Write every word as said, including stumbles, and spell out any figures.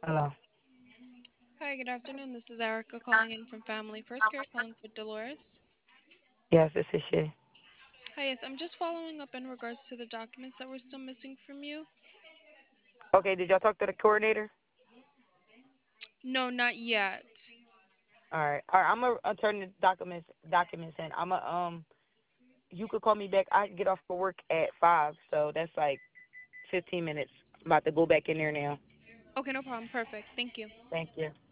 Hello. Hi, good afternoon. This is Erica calling in from Family First Care, calling for Dolores. Yes, this is she. Hi, yes, I'm just following up in regards to the documents that were still missing from you. Okay, did y'all talk to the coordinator? No, not yet. All right. All right, I'm gonna uh, turn the documents documents in. I'm gonna um you could call me back. I get off for work at five, so that's like fifteen minutes. I'm about to go back in there now. Okay, no problem. Perfect. Thank you. Thank you.